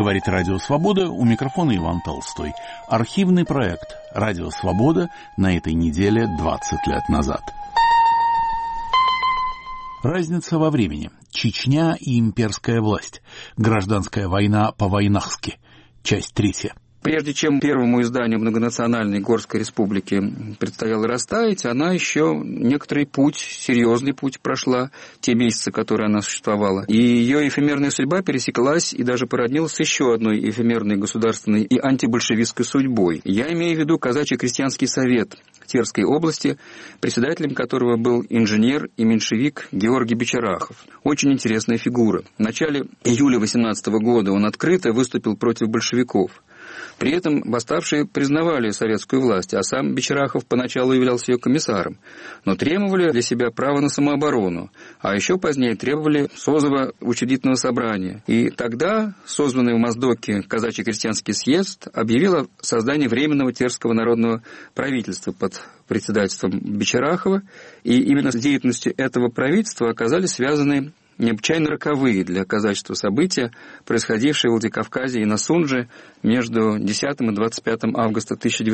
Говорит Радио Свобода, у микрофона Иван Толстой. Архивный проект Радио Свобода на этой неделе 20 лет назад. Разница во времени. Чечня и имперская власть. Гражданская война по-войнахски. Часть 3. Прежде чем первому изданию многонациональной Горской республики предстояло растаять, она еще некоторый путь, серьезный путь прошла, те месяцы, которые она существовала. И ее эфемерная судьба пересеклась и даже породнилась с еще одной эфемерной государственной и антибольшевистской судьбой. Я имею в виду Казачий крестьянский совет Терской области, председателем которого был инженер и меньшевик Георгий Бочарахов. Очень интересная фигура. В начале июля 18 года он открыто выступил против большевиков. При этом восставшие признавали советскую власть, а сам Бочарахов поначалу являлся ее комиссаром, но требовали для себя права на самооборону, а еще позднее требовали созыва учредительного собрания. И тогда созванный в Моздоке Казачий крестьянский съезд объявил о создании Временного Терского народного правительства под председательством Бочарахова, и именно с деятельностью этого правительства оказались связаны необычайно роковые для казачества события, происходившие в Владикавказе и на Сунже между 10 и 25 августа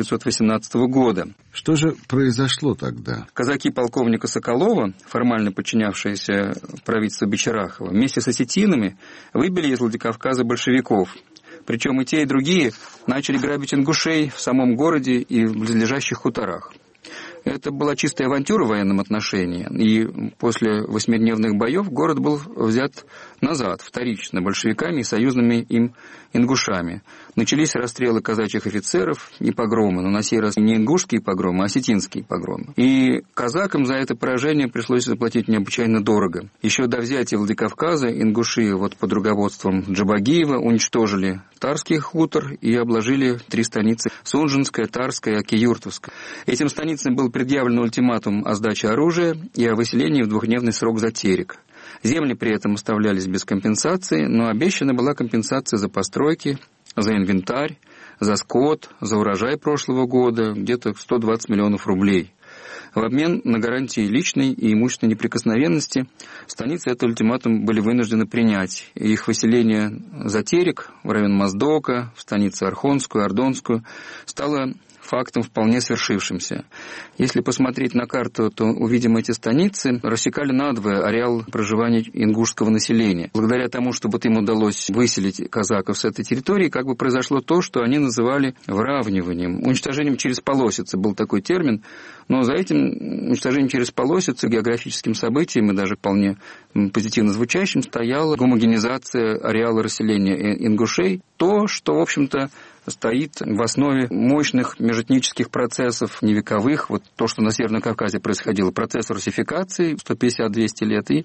1918 года. Что же произошло тогда? Казаки полковника Соколова, формально подчинявшиеся правительству Бочарахова, вместе с осетинами выбили из Владикавказа большевиков. Причем и те, и другие начали грабить ингушей в самом городе и в близлежащих хуторах. Это была чистая авантюра в военном отношении, и после 8-дневных боев город был взят назад, вторично, большевиками и союзными им ингушами. Начались расстрелы казачьих офицеров и погромы, но на сей раз не ингушские погромы, а осетинские погромы. И казакам за это поражение пришлось заплатить необычайно дорого. Еще до взятия Владикавказа ингуши под руководством Джабагиева уничтожили Тарский хутор и обложили 3 станицы – Сунжинская, Тарская, Акиюртовская. Этим станицам был предъявлен ультиматум о сдаче оружия и о выселении в 2-дневный срок за терек. Земли при этом оставлялись без компенсации, но обещана была компенсация за постройки, за инвентарь, за скот, за урожай прошлого года, где-то 120 миллионов рублей. В обмен на гарантии личной и имущественной неприкосновенности станицы этот ультиматум были вынуждены принять. И их выселение за терек в район Моздока, в станицы Архонскую, Ордонскую стало фактом вполне свершившимся. Если посмотреть на карту, то увидим эти станицы рассекали надвое ареал проживания ингушского населения. Благодаря тому, что им удалось выселить казаков с этой территории, произошло то, что они называли выравниванием. Уничтожением через полосицы был такой термин, но за этим уничтожением через полосицы, географическим событием и даже вполне позитивно звучащим, стояла гомогенизация ареала расселения ингушей, то, что, в общем-то, стоит в основе мощных межэтнических процессов, не вековых, то, что на Северном Кавказе происходило, процесс русификации, 150-200 лет и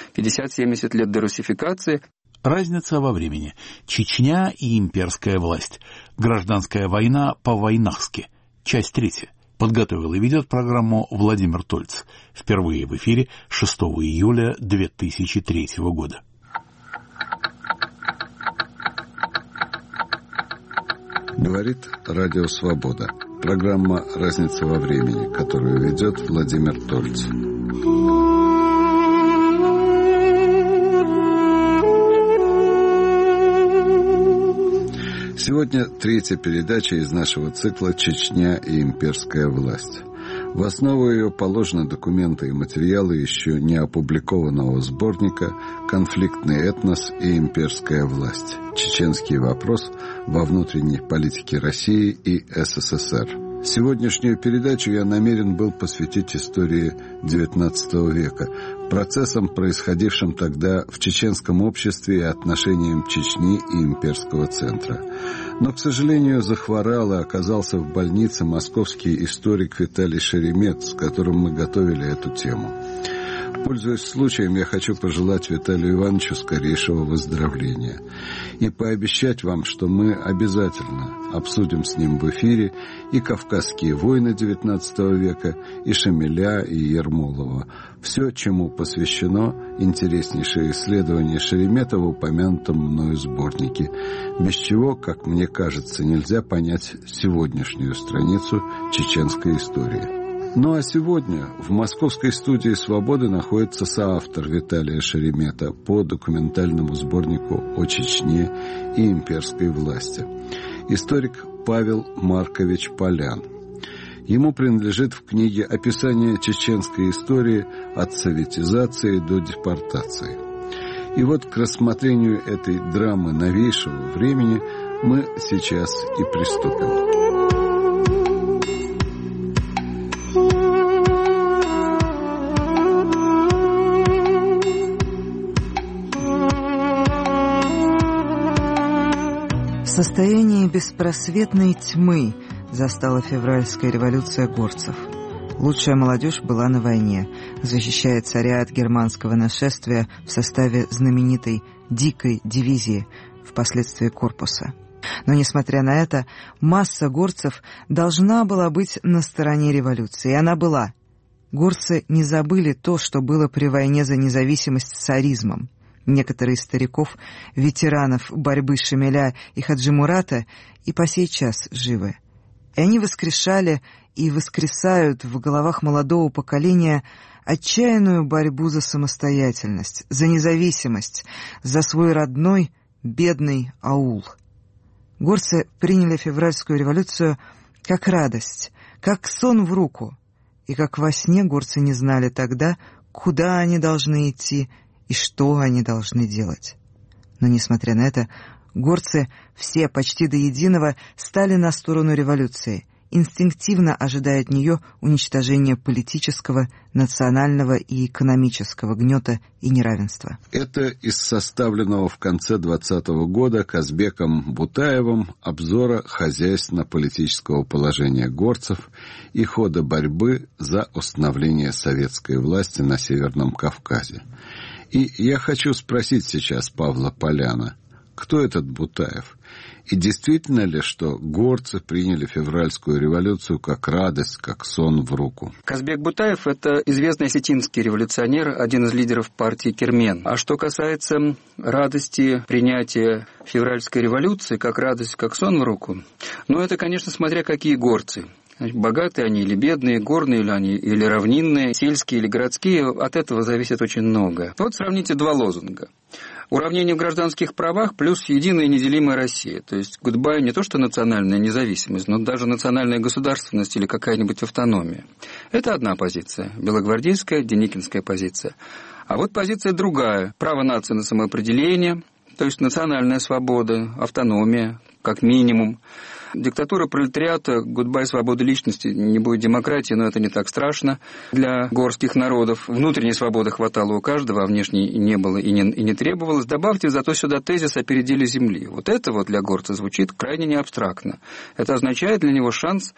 50-70 лет дерусификации. Разница во времени. Чечня и имперская власть. Гражданская война по-войнахски. Часть 3. Подготовил и ведет программу Владимир Тольц. Впервые в эфире 6 июля 2003 года. Говорит Радио Свобода. Программа «Разница во времени», которую ведет Владимир Тольц. Сегодня 3-я передача из нашего цикла «Чечня и имперская власть». В основу ее положены документы и материалы еще не опубликованного сборника «Конфликтный этнос и имперская власть. Чеченский вопрос во внутренней политике России и СССР». Сегодняшнюю передачу я намерен был посвятить истории XIX века, процессам, происходившим тогда в чеченском обществе и отношениям Чечни и имперского центра. Но, к сожалению, захворал и оказался в больнице московский историк Виталий Шеремет, с которым мы готовили эту тему. Пользуясь случаем, я хочу пожелать Виталию Ивановичу скорейшего выздоровления и пообещать вам, что мы обязательно обсудим с ним в эфире и «Кавказские войны» XIX века, и Шамиля, и Ермолова. Все, чему посвящено интереснейшее исследование Шеремета в упомянутом мною сборнике, без чего, как мне кажется, нельзя понять сегодняшнюю страницу чеченской истории. Ну а сегодня в московской студии «Свободы» находится соавтор Виталия Шеремета по документальному сборнику о Чечне и имперской власти. Историк Павел Маркович Полян. Ему принадлежит в книге описание чеченской истории от советизации до депортации. И вот к рассмотрению этой драмы новейшего времени мы сейчас и приступим. В состоянии беспросветной тьмы застала февральская революция горцев. Лучшая молодежь была на войне, защищая царя от германского нашествия в составе знаменитой «Дикой дивизии», впоследствии корпуса. Но, несмотря на это, масса горцев должна была быть на стороне революции, и она была. Горцы не забыли то, что было при войне за независимость с царизмом. Некоторые из стариков, ветеранов борьбы Шамиля и Хаджи Мурата, и по сей час живы. И они воскрешали и воскресают в головах молодого поколения отчаянную борьбу за самостоятельность, за независимость, за свой родной, бедный аул. Горцы приняли февральскую революцию как радость, как сон в руку, и как во сне горцы не знали тогда, куда они должны идти и что они должны делать. Но, несмотря на это, горцы все почти до единого стали на сторону революции, инстинктивно ожидая от нее уничтожения политического, национального и экономического гнета и неравенства. Это из составленного в конце 20-го года Казбеком Бутаевым обзора хозяйственно-политического положения горцев и хода борьбы за установление советской власти на Северном Кавказе. И я хочу спросить сейчас Павла Поляна, кто этот Бутаев? И действительно ли, что горцы приняли февральскую революцию как радость, как сон в руку? Казбек Бутаев – это известный осетинский революционер, один из лидеров партии Кермен. А что касается радости принятия февральской революции, как радость, как сон в руку, ну, это, конечно, смотря какие горцы. Богатые они или бедные, горные ли они или равнинные, сельские или городские, от этого зависит очень много. Вот сравните два лозунга. Уравнение в гражданских правах плюс единая и неделимая Россия. То есть гудбай не то что национальная независимость, но даже национальная государственность или какая-нибудь автономия. Это одна позиция, белогвардейская, деникинская позиция. А вот позиция другая. Право нации на самоопределение, то есть национальная свобода, автономия, как минимум. Диктатура пролетариата, гудбай свободы личности, не будет демократии, но это не так страшно для горских народов. Внутренней свободы хватало у каждого, а внешней не было и не требовалось. Добавьте зато сюда тезис о переделе земли. Вот это вот для горца звучит крайне неабстрактно. Это означает для него шанс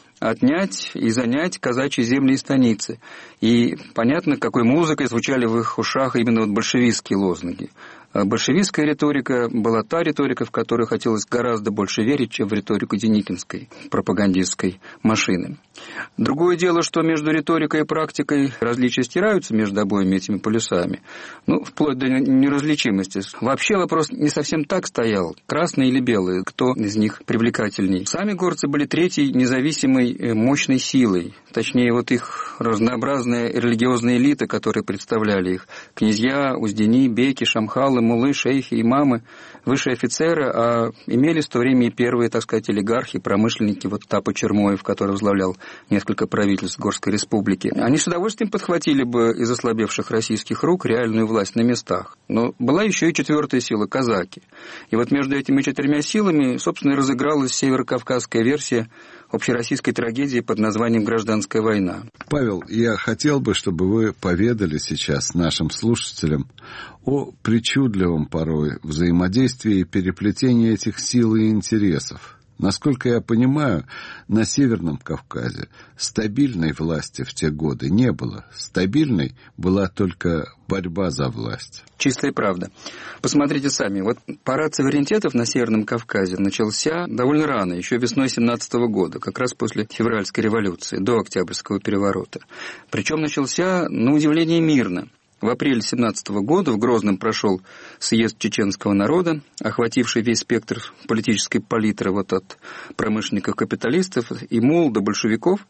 отнять и занять казачьи земли и станицы. И понятно, какой музыкой звучали в их ушах именно вот большевистские лозунги. Большевистская риторика была та риторика, в которую хотелось гораздо больше верить, чем в риторику деникинской пропагандистской машины. Другое дело, что между риторикой и практикой различия стираются между обоими этими полюсами, вплоть до неразличимости. Вообще вопрос не совсем так стоял, красные или белые, кто из них привлекательней. Сами горцы были третьей независимой мощной силой, точнее вот их разнообразная религиозная элита, которые представляли их, князья, уздени, беки, шамхалы, муллы, шейхи, имамы, высшие офицеры, а имелись в то время и первые, так сказать, олигархи, промышленники, вот Тапо Чермоев, который возглавлял несколько правительств Горской республики. Они с удовольствием подхватили бы из ослабевших российских рук реальную власть на местах. Но была еще и четвертая сила – казаки. И вот между этими четырьмя силами, собственно, и разыгралась северокавказская версия общероссийской трагедии под названием «Гражданская война». Павел, я хотел бы, чтобы вы поведали сейчас нашим слушателям о причудливом порой взаимодействии и переплетении этих сил и интересов. Насколько я понимаю, на Северном Кавказе стабильной власти в те годы не было. Стабильной была только борьба за власть. Чистая правда. Посмотрите сами. Вот парад суверенитетов на Северном Кавказе начался довольно рано, еще весной 1917 года, как раз после февральской революции, до Октябрьского переворота. Причем начался, на удивление, мирно. В апреле 17 года в Грозном прошел съезд чеченского народа, охвативший весь спектр политической палитры, от промышленников-капиталистов и мул до большевиков.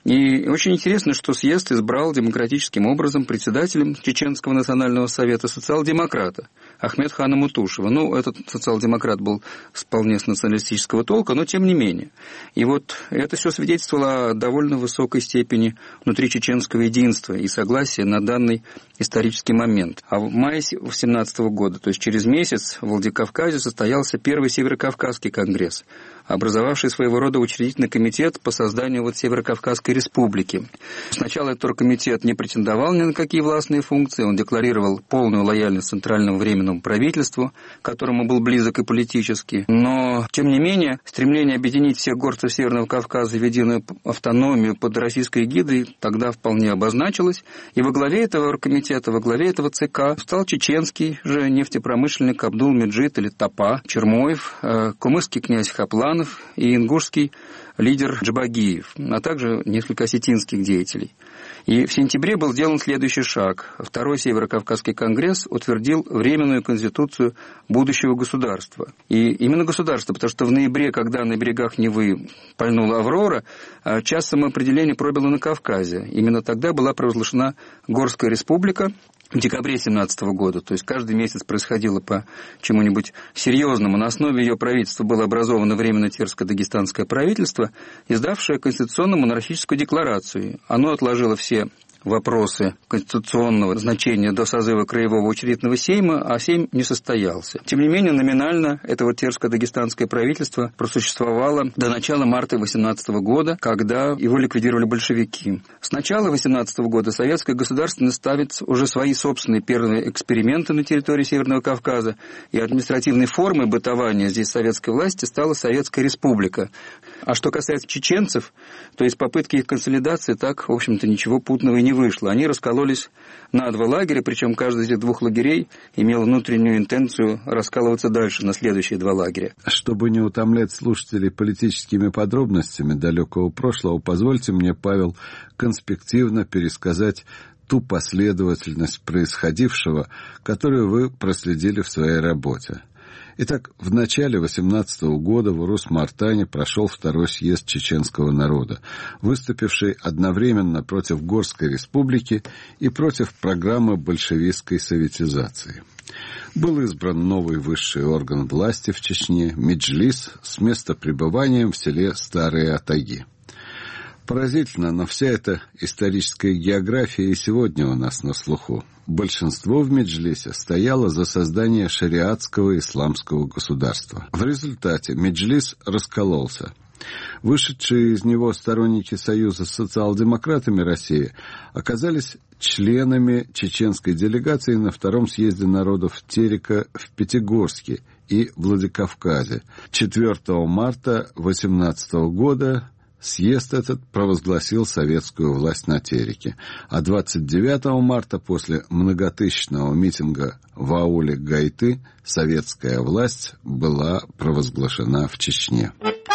И очень интересно, что съезд избрал демократическим образом председателем Чеченского национального совета социал-демократа Ахмедхана Мутушева. Этот социал-демократ был вполне с националистического толка, но тем не менее. И это все свидетельствовало о довольно высокой степени внутричеченского единства и согласия на данный исторический момент. А в мае 17 года, то есть через месяц, в Владикавказе состоялся первый Северокавказский конгресс, образовавший своего рода учредительный комитет по созданию Северокавказской республики. Сначала этот оргкомитет не претендовал ни на какие властные функции, он декларировал полную лояльность Центральному временному правительству, которому был близок и политически. Но, тем не менее, стремление объединить всех горцев Северного Кавказа в единую автономию под российской эгидой тогда вполне обозначилось, и во главе этого оргкомитета, во главе этого ЦК стал чеченский же нефтепромышленник Абдул-Меджид или Тапа Чермоев, кумыкский князь Хапланов и ингушский лидер Джабагиев, а также несколько осетинских деятелей. И в сентябре был сделан следующий шаг. Второй Северокавказский конгресс утвердил временную конституцию будущего государства. И именно государства, потому что в ноябре, когда на берегах Невы пальнула Аврора, час самоопределения пробило на Кавказе. Именно тогда была провозглашена Горская республика. В декабре 17 года, то есть каждый месяц происходило по чему-нибудь серьезному. На основе ее правительства было образовано Временное Терско-Дагестанское правительство, издавшее конституционно-монархическую декларацию. Оно отложило все вопросы конституционного значения до созыва Краевого учредительного сейма, а сейм не состоялся. Тем не менее, номинально это терско-дагестанское правительство просуществовало до начала марта 18 года, когда его ликвидировали большевики. С начала 18 года советская государственность ставит уже свои собственные первые эксперименты на территории Северного Кавказа, и административной формой бытования здесь советской власти стала Советская Республика. А что касается чеченцев, то из попытки их консолидации так, в общем-то, ничего путного и не вышло. Они раскололись на два лагеря, причем каждый из этих двух лагерей имел внутреннюю интенцию раскалываться дальше на следующие два лагеря. Чтобы не утомлять слушателей политическими подробностями далекого прошлого, позвольте мне, Павел, конспективно пересказать ту последовательность происходившего, которую вы проследили в своей работе. Итак, в начале 18 года в Урус-Мартане прошел второй съезд чеченского народа, выступивший одновременно против Горской республики и против программы большевистской советизации. Был избран новый высший орган власти в Чечне – Меджлис с местопребыванием в селе Старые Атаги. Поразительно, но вся эта историческая география и сегодня у нас на слуху. Большинство в Меджлисе стояло за создание шариатского исламского государства. В результате Меджлис раскололся. Вышедшие из него сторонники Союза с социал-демократами России оказались членами чеченской делегации на Втором съезде народов Терека в Пятигорске и Владикавказе. 4 марта 18 года съезд этот провозгласил советскую власть на Тереке, а 29 марта после многотысячного митинга в ауле Гайты советская власть была провозглашена в Чечне.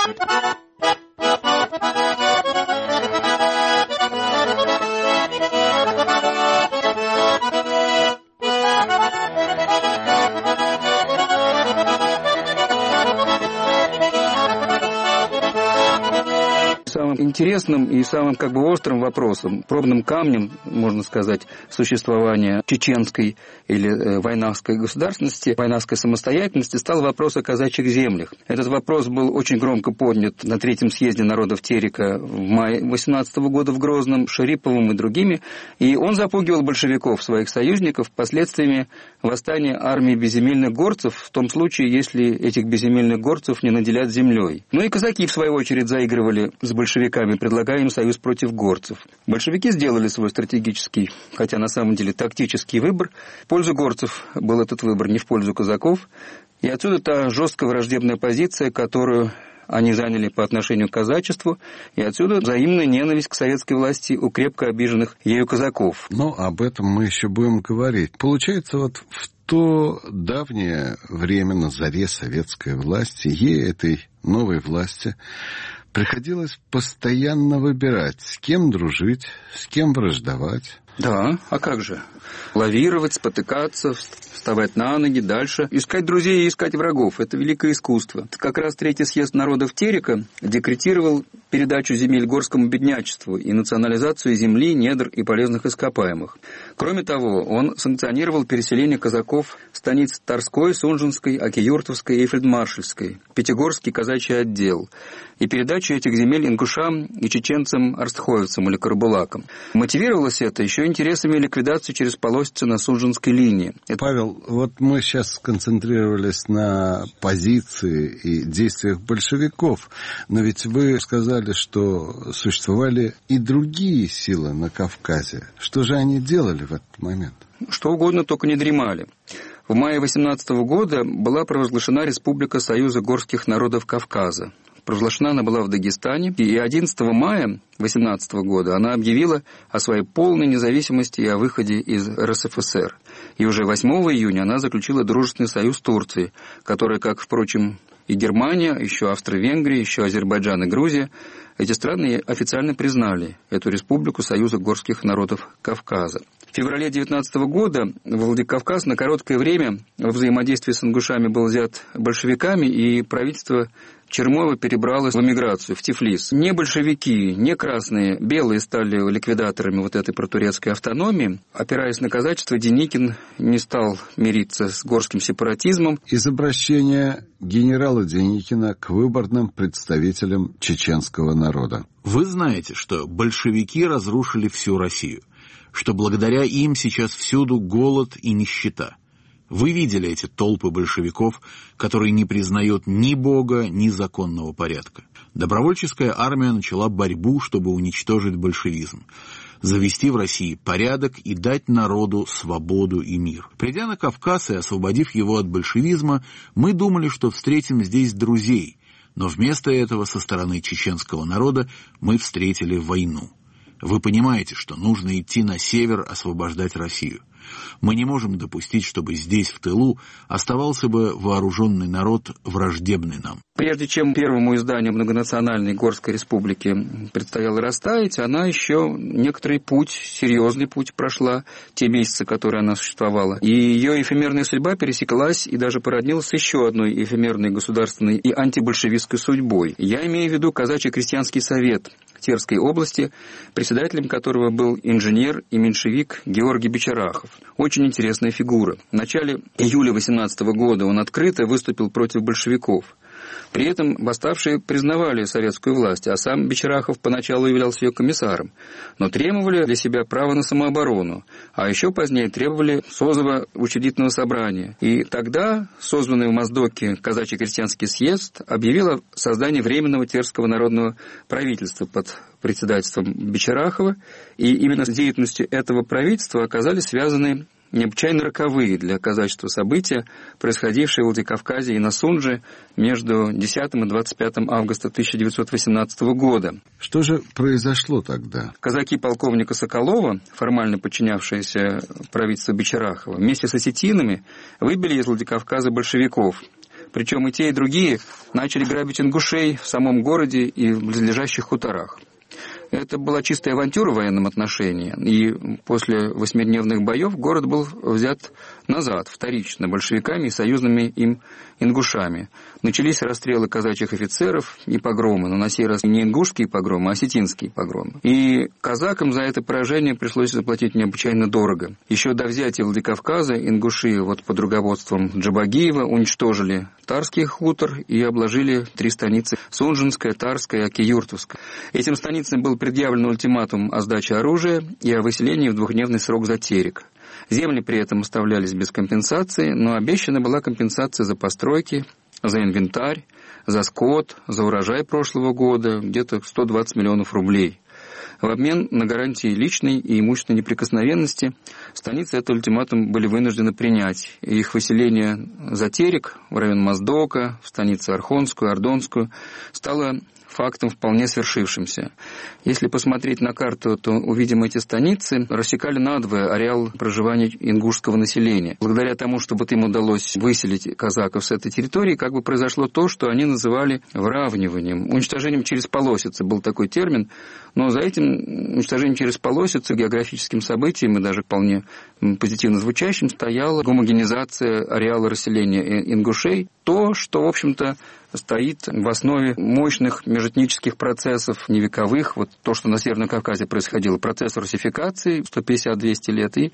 Самым интересным и самым острым вопросом, пробным камнем, можно сказать, существования чеченской или войнахской государственности, войнахской самостоятельности стал вопрос о казачьих землях. Этот вопрос был очень громко поднят на Третьем съезде народов Терека в мае 18 года в Грозном, Шариповым и другими, и он запугивал большевиков, своих союзников, последствиями восстания армии безземельных горцев, в том случае, если этих безземельных горцев не наделят землей. И казаки, в свою очередь, заигрывали с большевиками, предлагая им союз против горцев. Большевики сделали свой стратегический, хотя на самом деле тактический выбор. В пользу горцев был этот выбор, не в пользу казаков. И отсюда та жесткая враждебная позиция, которую они заняли по отношению к казачеству, и отсюда взаимная ненависть к советской власти у крепко обиженных ею казаков. Но об этом мы еще будем говорить. Получается, в то давнее время на заре советской власти, ей, этой новой власти, приходилось постоянно выбирать, с кем дружить, с кем враждовать. Да, а как же? Лавировать, спотыкаться, вставать на ноги, дальше. Искать друзей и искать врагов – это великое искусство. Как раз Третий съезд народов Терека декретировал передачу земель горскому беднячеству и национализацию земли, недр и полезных ископаемых. Кроме того, он санкционировал переселение казаков в станиц Торской, Сунжинской, Окиюртовской и Фельдмаршальской, Пятигорский казачий отдел, и передачу этих земель ингушам и чеченцам-арстхоевцам или карабулакам. Мотивировалось это еще интересами ликвидации через полосицы на Сунжинской линии. Павел, вот мы сейчас сконцентрировались на позиции и действиях большевиков, но ведь вы сказали, что существовали и другие силы на Кавказе. Что же они делали в этот момент? Что угодно, только не дремали. В мае 18 года была провозглашена Республика Союза горских народов Кавказа. Провозглашена она была в Дагестане, и 11 мая 18 года она объявила о своей полной независимости и о выходе из РСФСР. И уже 8 июня она заключила дружественный союз с Турцией, которая, как, впрочем, и Германия, еще Австро-Венгрия, еще Азербайджан и Грузия, эти страны официально признали эту республику Союза горских народов Кавказа. В феврале 19 года Владикавказ на короткое время во взаимодействии с ингушами был взят большевиками, и правительство Чермоева перебралось в эмиграцию, в Тифлис. Не большевики, не красные, белые стали ликвидаторами вот этой протурецкой автономии. Опираясь на казачество, Деникин не стал мириться с горским сепаратизмом. Из обращения генерала Деникина к выборным представителям чеченского народа. Вы знаете, что большевики разрушили всю Россию, что благодаря им сейчас всюду голод и нищета. Вы видели эти толпы большевиков, которые не признают ни Бога, ни законного порядка. Добровольческая армия начала борьбу, чтобы уничтожить большевизм, завести в России порядок и дать народу свободу и мир. Придя на Кавказ и освободив его от большевизма, мы думали, что встретим здесь друзей, но вместо этого со стороны чеченского народа мы встретили войну. Вы понимаете, что нужно идти на север освобождать Россию. Мы не можем допустить, чтобы здесь, в тылу, оставался бы вооруженный народ, враждебный нам. Прежде чем первому изданию многонациональной Горской республики предстояло растаять, она еще некоторый путь, серьезный путь прошла, те месяцы, которые она существовала. И ее эфемерная судьба пересеклась и даже породнилась с еще одной эфемерной государственной и антибольшевистской судьбой. Я имею в виду Казачий крестьянский совет Терской области, председателем которого был инженер и меньшевик Георгий Бочарахов. Очень интересная фигура. В начале июля 18 года он открыто выступил против большевиков. При этом восставшие признавали советскую власть, а сам Бочарахов поначалу являлся ее комиссаром, но требовали для себя права на самооборону, а еще позднее требовали созыва учредительного собрания. И тогда созванный в Моздоке Казачий крестьянский съезд объявил о создании Временного Терского народного правительства под председательством Бочарахова, и именно с деятельностью этого правительства оказались связаны необычайно роковые для казачества события, происходившие в Владикавказе и на Сунже между 10 и 25 августа 1918 года. Что же произошло тогда? Казаки полковника Соколова, формально подчинявшиеся правительству Бочарахова, вместе с осетинами выбили из Владикавказа большевиков. Причем и те, и другие начали грабить ингушей в самом городе и в близлежащих хуторах. Это была чистая авантюра в военном отношении, и после 8-дневных боев город был взят назад, вторично, большевиками и союзными им ингушами. Начались расстрелы казачьих офицеров и погромы, но на сей раз не ингушские погромы, а осетинские погромы. И казакам за это поражение пришлось заплатить необычайно дорого. Еще до взятия Владикавказа ингуши под руководством Джабагиева уничтожили Тарский хутор и обложили 3 станицы – Сунжинская, Тарская и Окиюртовская. Этим станицам был предъявлен ультиматум о сдаче оружия и о выселении в 2-дневный срок за Терек. Земли при этом оставлялись без компенсации, но обещана была компенсация за постройки, за инвентарь, за скот, за урожай прошлого года, где-то 120 миллионов рублей. В обмен на гарантии личной и имущественной неприкосновенности станицы этот ультиматум были вынуждены принять. И их выселение за Терек, в район Моздока, в станицу Архонскую, Ордонскую, стало фактом вполне свершившимся. Если посмотреть на карту, то увидим эти станицы рассекали надвое ареал проживания ингушского населения. Благодаря тому, что им удалось выселить казаков с этой территории, произошло то, что они называли выравниванием, уничтожением через полосицы, был такой термин, но за этим уничтожением через полосицы, географическим событием и даже вполне позитивно звучащим, стояла гомогенизация ареала расселения ингушей, то, что, в общем-то, стоит в основе мощных межэтнических процессов, не вековых, то, что на Северном Кавказе происходило, процесс русификации, 150-200 лет и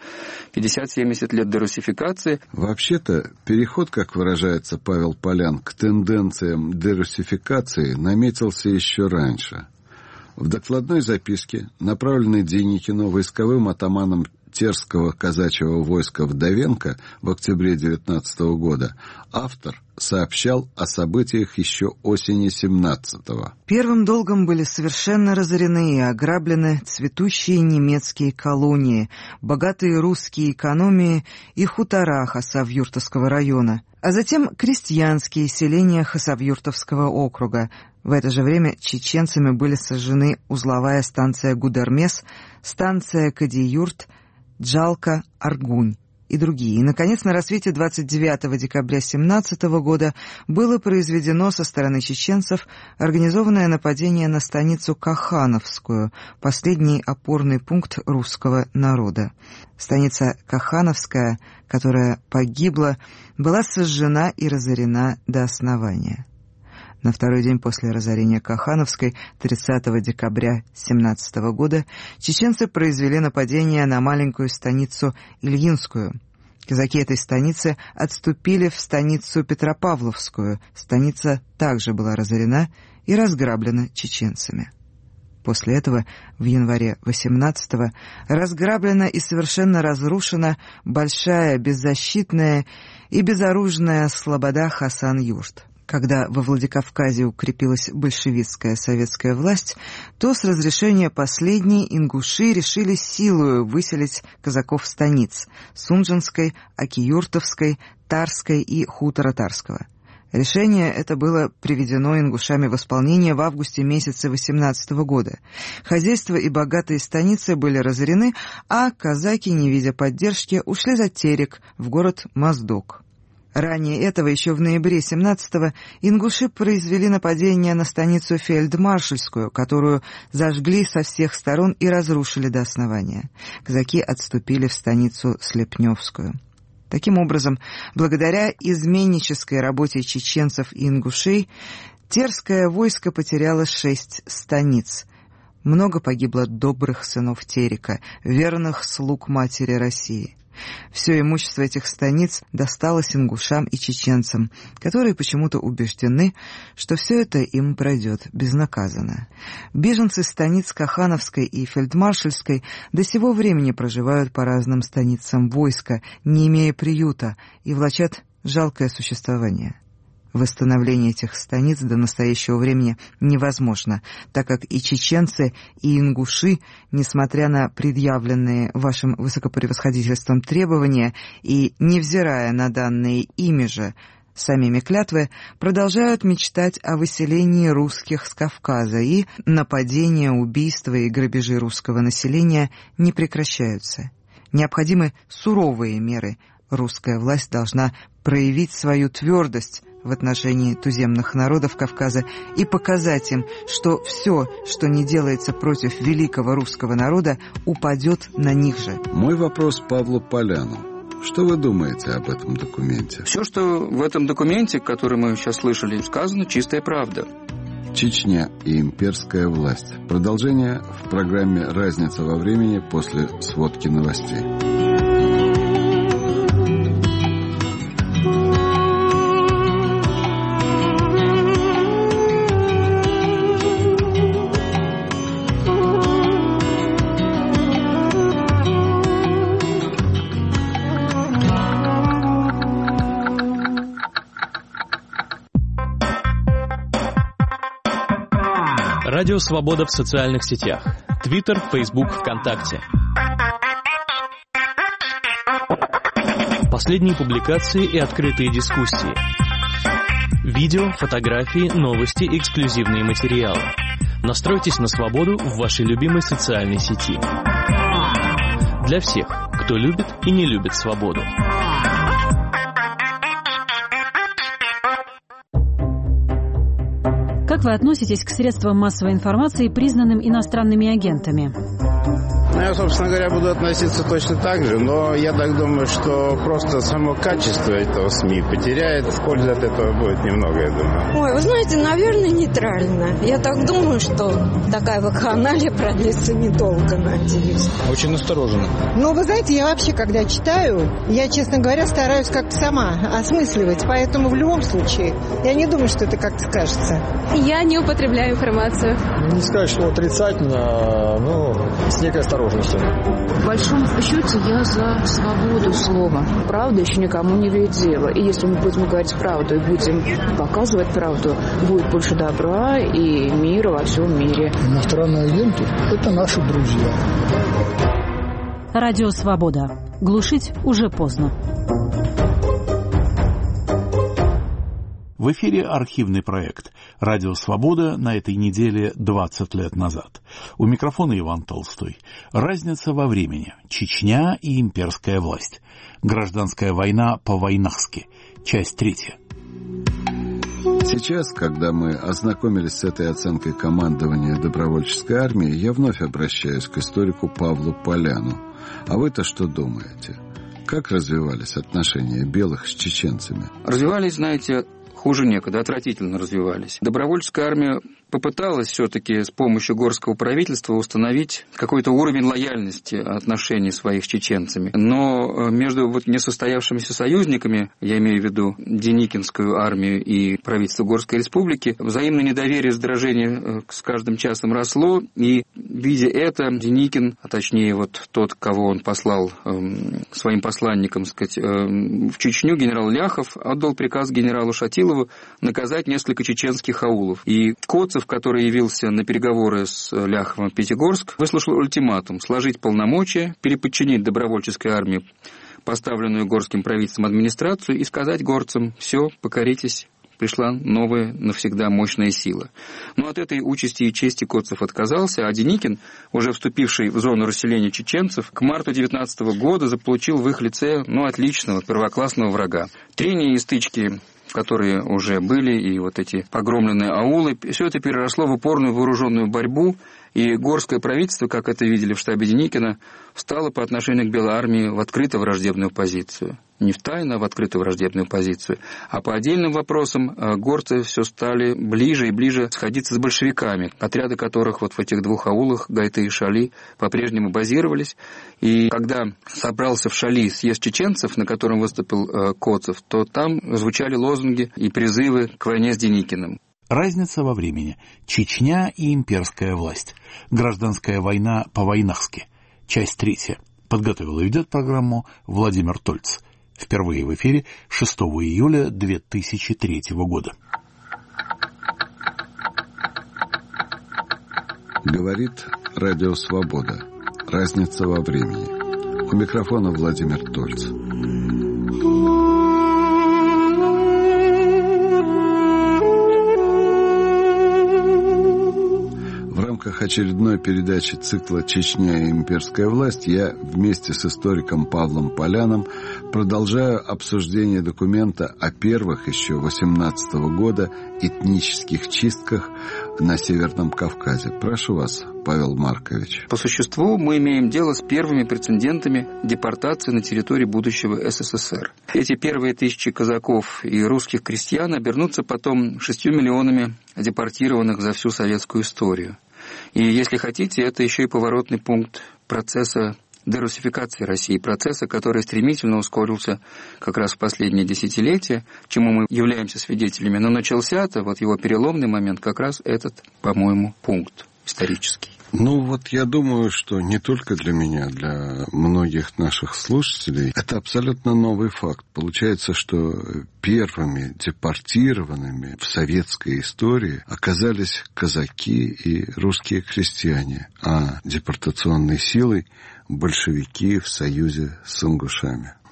50-70 лет дерусификации. Вообще-то, переход, как выражается Павел Полян, к тенденциям дерусификации наметился еще раньше. В докладной записке, направленной Деникину войсковым атаманом Терского казачьего войска Вдовенко в октябре 19 года, автор сообщал о событиях еще осени 17-го. Первым долгом были совершенно разорены и ограблены цветущие немецкие колонии, богатые русские экономии и хутора Хасавюртовского района, а затем крестьянские селения Хасавюртовского округа. В это же время чеченцами были сожжены узловая станция Гудермес, станция Кадиюрт, Джалка, Аргунь и другие. И, наконец, на рассвете 29 декабря 17 года было произведено со стороны чеченцев организованное нападение на станицу Кахановскую, последний опорный пункт русского народа. Станица Кахановская, которая погибла, была сожжена и разорена до основания. На второй день после разорения Кахановской, 30 декабря 17 года, чеченцы произвели нападение на маленькую станицу Ильинскую. Казаки этой станицы отступили в станицу Петропавловскую. Станица также была разорена и разграблена чеченцами. После этого в январе 18-го разграблена и совершенно разрушена большая, беззащитная и безоружная слобода Хасан-Юрт. Когда во Владикавказе укрепилась большевистская советская власть, то с разрешения последней ингуши решили силою выселить казаков станиц Сунжинской, Акиюртовской, Тарской и хутора Тарского. Решение это было приведено ингушами в исполнение в августе месяце 18 года. Хозяйства и богатые станицы были разорены, а казаки, не видя поддержки, ушли за Терек в город Моздок. Ранее этого, еще в ноябре 17-го, ингуши произвели нападение на станицу Фельдмаршальскую, которую зажгли со всех сторон и разрушили до основания. Казаки отступили в станицу Слепневскую. Таким образом, благодаря изменнической работе чеченцев и ингушей, терское войско потеряло 6 станиц. Много погибло добрых сынов Терека, верных слуг матери России. Все имущество этих станиц досталось ингушам и чеченцам, которые почему-то убеждены, что все это им пройдет безнаказанно. Беженцы станиц Кахановской и Фельдмаршальской до сего времени проживают по разным станицам войска, не имея приюта, и влачат жалкое существование. Восстановление этих станиц до настоящего времени невозможно, так как и чеченцы, и ингуши, несмотря на предъявленные вашим высокопревосходительством требования и невзирая на данные ими же самими клятвы, продолжают мечтать о выселении русских с Кавказа, и нападения, убийства и грабежи русского населения не прекращаются. Необходимы суровые меры. Русская власть должна проявить свою твердость в отношении туземных народов Кавказа и показать им, что все, что не делается против великого русского народа, упадет на них же. Мой вопрос Павлу Поляну. Что вы думаете об этом документе? Все, что в этом документе, который мы сейчас слышали, сказано, чистая правда. Чечня и имперская власть. Продолжение в программе «Разница во времени» после сводки новостей. Радио «Свобода» в социальных сетях. Твиттер, Фейсбук, ВКонтакте. Последние публикации и открытые дискуссии. Видео, фотографии, новости, эксклюзивные материалы. Настройтесь на свободу в вашей любимой социальной сети. Для всех, кто любит и не любит свободу. Как вы относитесь к средствам массовой информации, признанным иностранными агентами? Я, собственно говоря, буду относиться точно так же, но я так думаю, что просто само качество этого СМИ потеряет, пользы от этого будет немного, я думаю. Ой, вы знаете, наверное, нейтрально. Я так думаю, что такая вакханалия продлится недолго, надеюсь. Очень осторожно. Ну, вы знаете, я вообще, когда читаю, я, честно говоря, стараюсь как-то сама осмысливать, поэтому в любом случае я не думаю, что это как-то скажется. Я не употребляю информацию. Не сказать, что отрицательно, но с некой осторожностью. В большом счете я за свободу слова. Правда еще никому не вредит дело. И если мы будем говорить правду и будем показывать правду, будет больше добра и мира во всем мире. Иностранные агенты – это наши друзья. Радио «Свобода». Глушить уже поздно. В эфире архивный проект «Радио Свобода» на этой неделе 20 лет назад. У микрофона Иван Толстой. Разница во времени. Чечня и имперская власть. Гражданская война по-войнахски. Часть 3. Сейчас, когда мы ознакомились с этой оценкой командования добровольческой армии, я вновь обращаюсь к историку Павлу Поляну. А вы-то что думаете? Как развивались отношения белых с чеченцами? Развивались, знаете, хуже некуда, отвратительно развивались. Добровольческая армия попыталась все-таки с помощью горского правительства установить какой-то уровень лояльности отношений своих с чеченцами. Но между несостоявшимися союзниками, я имею в виду Деникинскую армию и правительство Горской республики, взаимное недоверие, раздражение с каждым часом росло, и, видя это, Деникин, а точнее тот, кого он послал своим посланникам, в Чечню, генерал Ляхов, отдал приказ генералу Шатилову наказать несколько чеченских аулов. И Коцев, который явился на переговоры с Ляховым в Пятигорск, выслушал ультиматум сложить полномочия, переподчинить добровольческой армии поставленную горским правительством администрацию и сказать горцам: все, покоритесь, пришла новая навсегда мощная сила. Но от этой участи и чести Коцев отказался, а Деникин, уже вступивший в зону расселения чеченцев, к марту 19 года заполучил в их лице отличного первоклассного врага. Трения и стычки, которые уже были, и эти погромленные аулы, все это переросло в упорную вооруженную борьбу, и горское правительство, как это видели в штабе Деникина, встало по отношению к Белой армии в открыто враждебную позицию. Не в тайно, а в открытую враждебную позицию. А по отдельным вопросам горцы все стали ближе и ближе сходиться с большевиками, отряды которых в этих двух аулах, Гайты и Шали, по-прежнему базировались. И когда собрался в Шали съезд чеченцев, на котором выступил Коцев, то там звучали лозунги и призывы к войне с Деникиным. Разница во времени. Чечня и имперская власть. Гражданская война по-войнахски. Часть 3. Подготовил и ведет программу Владимир Тольц. Впервые в эфире 6 июля 2003 года. Говорит Радио Свобода. Разница во времени. У микрофона Владимир Тольц. В рамках очередной передачи цикла «Чечня и имперская власть» я вместе с историком Павлом Поляном продолжаю обсуждение документа о первых еще 18 года этнических чистках на Северном Кавказе. Прошу вас, Павел Маркович. По существу мы имеем дело с первыми прецедентами депортации на территории будущего СССР. Эти первые 1000 казаков и русских крестьян обернутся потом 6 миллионами депортированных за всю советскую историю. И, если хотите, это еще и поворотный пункт процесса дерусификации России, процесса, который стремительно ускорился как раз в последние десятилетия, чему мы являемся свидетелями. Но начался-то, его переломный момент, как раз этот, по-моему, пункт исторический. Я думаю, что не только для меня, для многих наших слушателей, это абсолютно новый факт. Получается, что первыми депортированными в советской истории оказались казаки и русские крестьяне, а депортационной силой большевики в союзе с ингушами.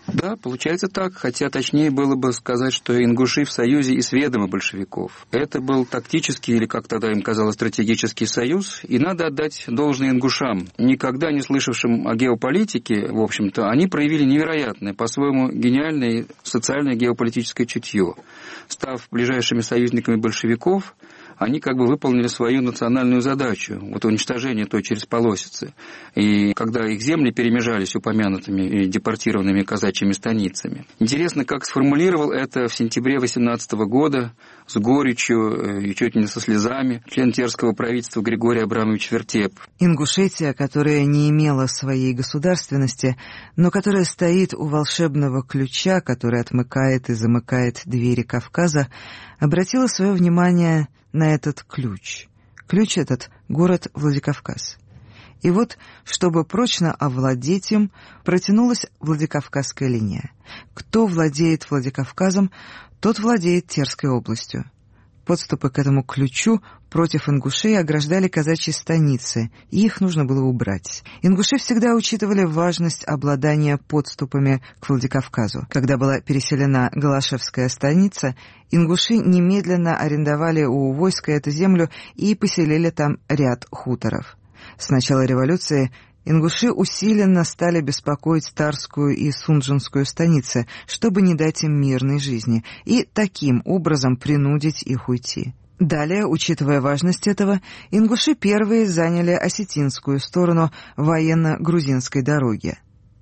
Да, получается так, хотя точнее было бы сказать, что ингуши в союзе и с ведома большевиков. Это был тактический, или как тогда им казалось, стратегический союз, и надо отдать должное ингушам. Никогда не слышавшим о геополитике, в общем-то, они проявили невероятное, по-своему гениальное социальное геополитическое чутье. Став ближайшими союзниками большевиков, они как бы выполнили свою национальную задачу, вот уничтожение той черезполосицы. И когда их земли перемежались упомянутыми и депортированными казачьими станицами. Интересно, как сформулировал это в сентябре 18 года с горечью и чуть не со слезами член терского правительства Григорий Абрамович Вертеп. Ингушетия, которая не имела своей государственности, но которая стоит у волшебного ключа, который отмыкает и замыкает двери Кавказа, обратила свое внимание на этот ключ. Ключ этот — город Владикавказ. И вот, чтобы прочно овладеть им, протянулась Владикавказская линия. Кто владеет Владикавказом, тот владеет Терской областью. Подступы к этому ключу против ингушей ограждали казачьи станицы, и их нужно было убрать. Ингуши всегда учитывали важность обладания подступами к Владикавказу. Когда была переселена Голошевская станица, ингуши немедленно арендовали у войска эту землю и поселили там ряд хуторов. С начала революции ингуши усиленно стали беспокоить Тарскую и Сунжинскую станицы, чтобы не дать им мирной жизни, и таким образом принудить их уйти. Далее, учитывая важность этого, ингуши первые заняли осетинскую сторону военно-грузинской дороги.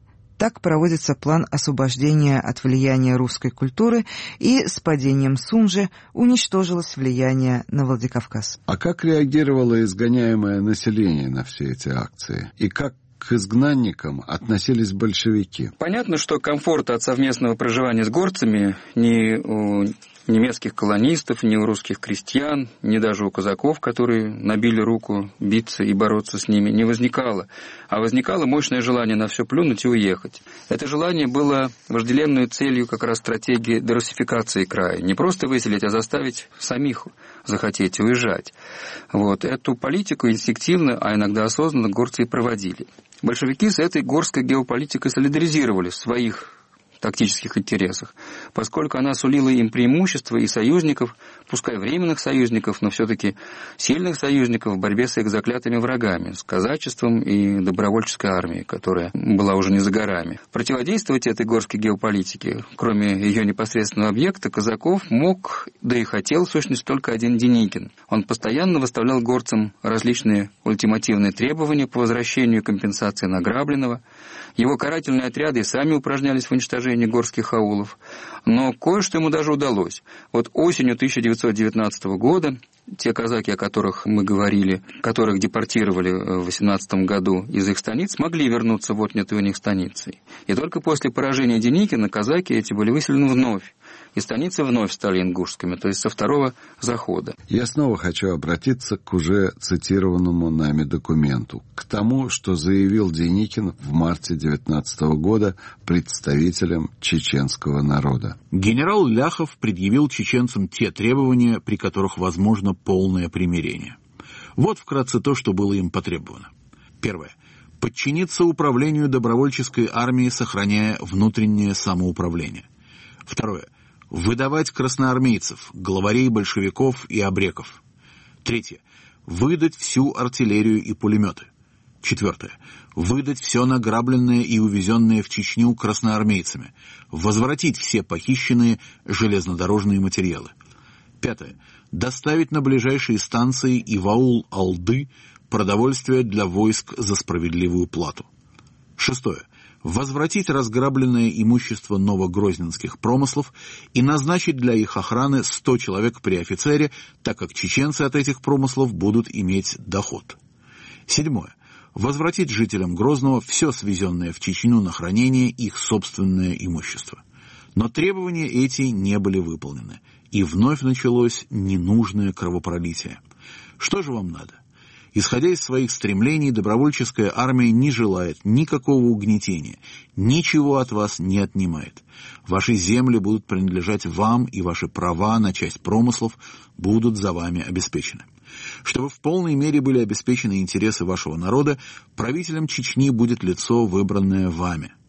Так проводится план освобождения от влияния русской культуры, и с падением Сунжи уничтожилось влияние на Владикавказ. А как реагировало изгоняемое население на все эти акции? И как к изгнанникам относились большевики? Понятно, что комфорта от совместного проживания с горцами ни у немецких колонистов, ни у русских крестьян, ни даже у казаков, которые набили руку биться и бороться с ними, не возникало. А возникало мощное желание на все плюнуть и уехать. Это желание было вожделенной целью как раз стратегии дерусификации края. Не просто выселить, а заставить самих захотеть уезжать. Вот. Эту политику инстинктивно, а иногда осознанно горцы и проводили. Большевики с этой горской геополитикой солидаризировали в своих тактических интересах, поскольку она сулила им преимущества и союзников, пускай временных союзников, но все-таки сильных союзников в борьбе с их заклятыми врагами, с казачеством и добровольческой армией, которая была уже не за горами. Противодействовать этой горской геополитике, кроме ее непосредственного объекта, казаков мог, да и хотел, в сущности, только один Деникин. Он постоянно выставлял горцам различные ультимативные требования по возвращению компенсации награбленного. Его карательные отряды и сами упражнялись в уничтожении горских аулов. Но кое-что ему даже удалось. Вот осенью 1919 года те казаки, о которых мы говорили, которых депортировали в 18 году из их станиц, смогли вернуться в отнятые у них станицы. И только после поражения Деникина казаки эти были выселены вновь. И станицы вновь стали ингушскими, то есть со второго захода. Я снова хочу обратиться к уже цитированному нами документу, к тому, что заявил Деникин в марте 19 года представителям чеченского народа. Генерал Ляхов предъявил чеченцам те требования, при которых возможно полное примирение. Вот вкратце то, что было им потребовано. Первое. Подчиниться управлению добровольческой армии, сохраняя внутреннее самоуправление. Второе. Выдавать красноармейцев, главарей большевиков и абреков. Третье. Выдать всю артиллерию и пулеметы. Четвертое. Выдать все награбленное и увезенное в Чечню красноармейцами. Возвратить все похищенные железнодорожные материалы. Пятое. Доставить на ближайшие станции и в аул Алды продовольствие для войск за справедливую плату. Шестое. Возвратить разграбленное имущество новогрозненских промыслов и назначить для их охраны 100 человек при офицере, так как чеченцы от этих промыслов будут иметь доход. Седьмое. Возвратить жителям Грозного все свезенное в Чечню на хранение их собственное имущество. Но требования эти не были выполнены, и вновь началось ненужное кровопролитие. Что же вам надо? Исходя из своих стремлений, добровольческая армия не желает никакого угнетения, ничего от вас не отнимает. Ваши земли будут принадлежать вам, и ваши права на часть промыслов будут за вами обеспечены. Чтобы в полной мере были обеспечены интересы вашего народа, правителем Чечни будет лицо, выбранное вами.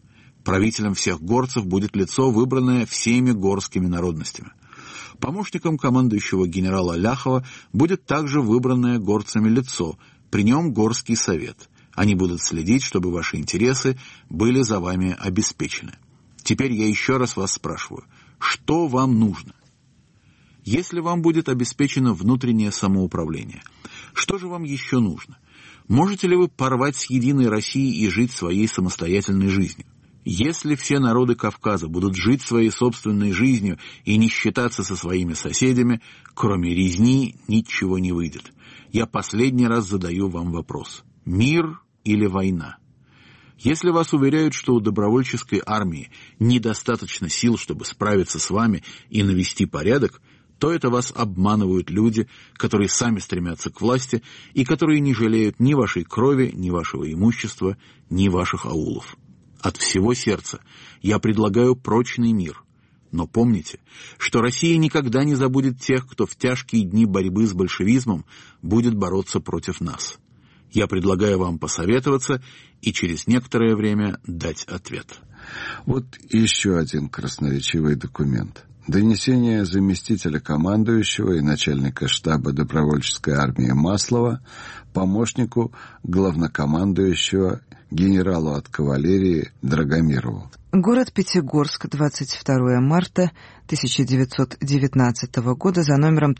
Правителем всех горцев будет лицо, выбранное всеми горскими народностями. Помощником командующего генерала Ляхова будет также выбранное горцами лицо, при нем горский совет. Они будут следить, чтобы ваши интересы были за вами обеспечены. Теперь я еще раз вас спрашиваю, что вам нужно? Если вам будет обеспечено внутреннее самоуправление, что же вам еще нужно? Можете ли вы порвать с единой Россией и жить своей самостоятельной жизнью? Если все народы Кавказа будут жить своей собственной жизнью и не считаться со своими соседями, кроме резни ничего не выйдет. Я последний раз задаю вам вопрос. Мир или война? Если вас уверяют, что у добровольческой армии недостаточно сил, чтобы справиться с вами и навести порядок, то это вас обманывают люди, которые сами стремятся к власти и которые не жалеют ни вашей крови, ни вашего имущества, ни ваших аулов. От всего сердца я предлагаю прочный мир. Но помните, что Россия никогда не забудет тех, кто в тяжкие дни борьбы с большевизмом будет бороться против нас. Я предлагаю вам посоветоваться и через некоторое время дать ответ. Вот еще один красноречивый документ. Донесение заместителя командующего и начальника штаба добровольческой армии Маслова помощнику главнокомандующего генералу от кавалерии Драгомирову. Город Пятигорск, 22 марта 1919 года за номером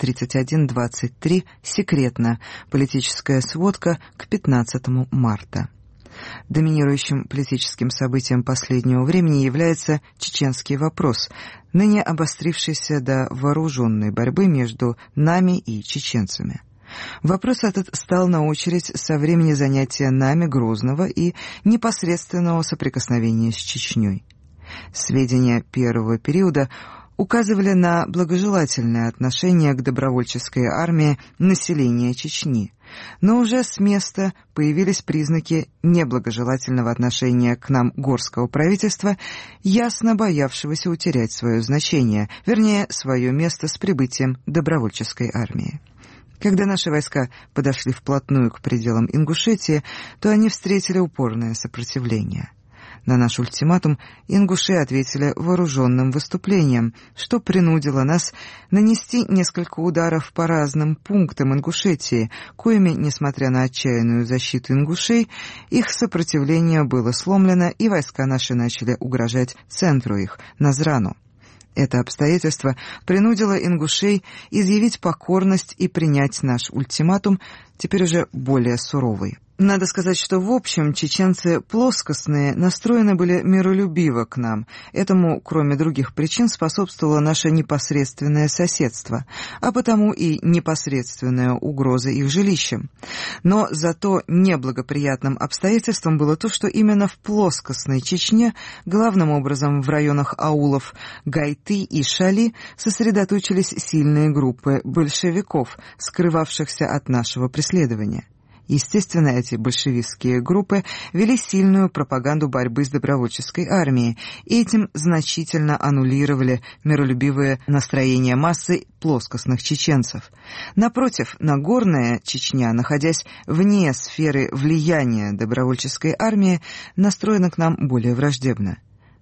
3123, секретно, политическая сводка к 15 марта. Доминирующим политическим событием последнего времени является чеченский вопрос, ныне обострившийся до вооруженной борьбы между нами и чеченцами. Вопрос этот стал на очередь со времени занятия нами Грозного и непосредственного соприкосновения с Чечней. Сведения первого периода указывали на благожелательное отношение к добровольческой армии населения Чечни, но уже с места появились признаки неблагожелательного отношения к нам горского правительства, ясно боявшегося утерять свое значение, вернее, свое место с прибытием добровольческой армии. Когда наши войска подошли вплотную к пределам Ингушетии, то они встретили упорное сопротивление. На наш ультиматум ингуши ответили вооруженным выступлением, что принудило нас нанести несколько ударов по разным пунктам Ингушетии, коими, несмотря на отчаянную защиту ингушей, их сопротивление было сломлено, и войска наши начали угрожать центру их, Назрану. Это обстоятельство принудило ингушей изъявить покорность и принять наш ультиматум, теперь уже более суровый. Надо сказать, что в общем чеченцы плоскостные настроены были миролюбиво к нам. Этому, кроме других причин, способствовало наше непосредственное соседство, а потому и непосредственная угроза их жилищам. Но зато неблагоприятным обстоятельством было то, что именно в плоскостной Чечне, главным образом в районах аулов Гайты и Шали, сосредоточились сильные группы большевиков, скрывавшихся от нашего преследования. Естественно, эти большевистские группы вели сильную пропаганду борьбы с добровольческой армией и этим значительно аннулировали миролюбивые настроения массы плоскостных чеченцев. Напротив, Нагорная Чечня, находясь вне сферы влияния добровольческой армии, настроена к нам более враждебно.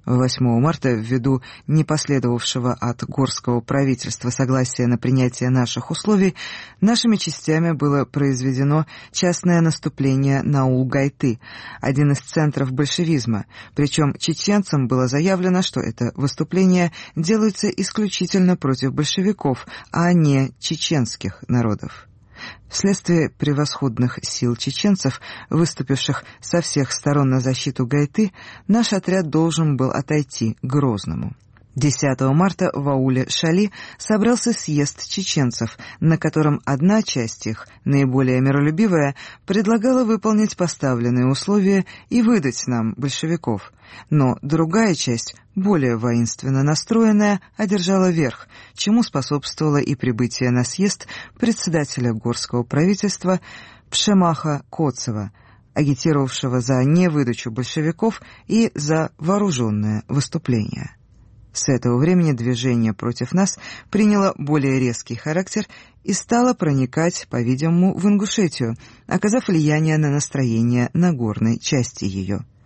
8 марта, ввиду непоследовавшего от горского правительства согласия на принятие наших условий, нашими частями было произведено частное наступление на аул Гайты, один из центров большевизма, причем чеченцам было заявлено, что это выступление делается исключительно против большевиков, а не чеченских народов. Вследствие превосходных сил чеченцев, выступивших со всех сторон на защиту Гайты, наш отряд должен был отойти к Грозному. 10 марта в ауле Шали собрался съезд чеченцев, на котором одна часть их, наиболее миролюбивая, предлагала выполнить поставленные условия и выдать нам большевиков, но другая часть, более воинственно настроенная, одержала верх, чему способствовало и прибытие на съезд председателя горского правительства Пшемаха Коцева, агитировавшего за невыдачу большевиков и за вооруженное выступление. С этого времени движение против нас приняло более резкий характер и стало проникать, по-видимому, в Ингушетию, оказав влияние на настроение Нагорной части ее.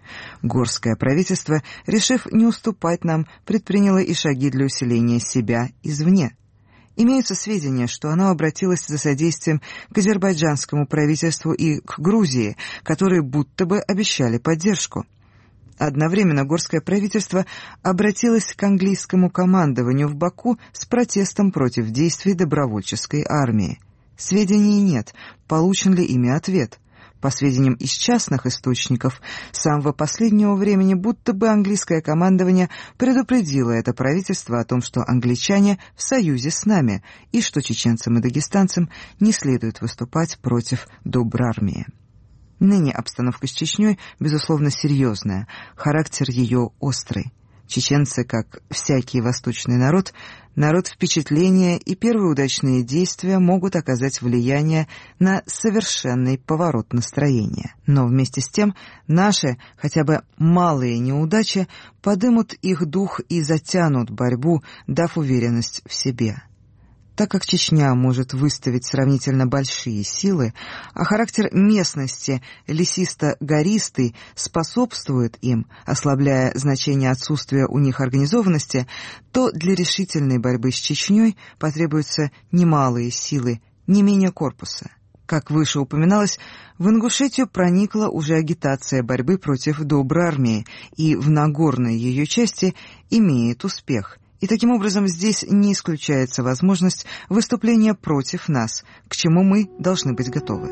Горское правительство, решив не уступать нам, предприняло и шаги для усиления себя извне. Имеются сведения, что оно обратилось за содействием к азербайджанскому правительству и к Грузии, которые будто бы обещали поддержку. Одновременно горское правительство обратилось к английскому командованию в Баку с протестом против действий добровольческой армии. Сведений нет, получен ли ими ответ. По сведениям из частных источников, с самого последнего времени будто бы английское командование предупредило это правительство о том, что англичане в союзе с нами и что чеченцам и дагестанцам не следует выступать против Добрармии. Ныне обстановка с Чечней, безусловно, серьезная, характер ее острый. Чеченцы, как всякий восточный народ впечатления, и первые удачные действия могут оказать влияние на совершенный поворот настроения. Но вместе с тем наши, хотя бы малые неудачи, подымут их дух и затянут борьбу, дав уверенность в себе. Так как Чечня может выставить сравнительно большие силы, а характер местности лесисто-гористый способствует им, ослабляя значение отсутствия у них организованности, то для решительной борьбы с Чечней потребуются немалые силы, не менее корпуса. Как выше упоминалось, в Ингушетию проникла уже агитация борьбы против Добрармии, и в Нагорной ее части имеет успех. И таким образом здесь не исключается возможность выступления против нас, к чему мы должны быть готовы.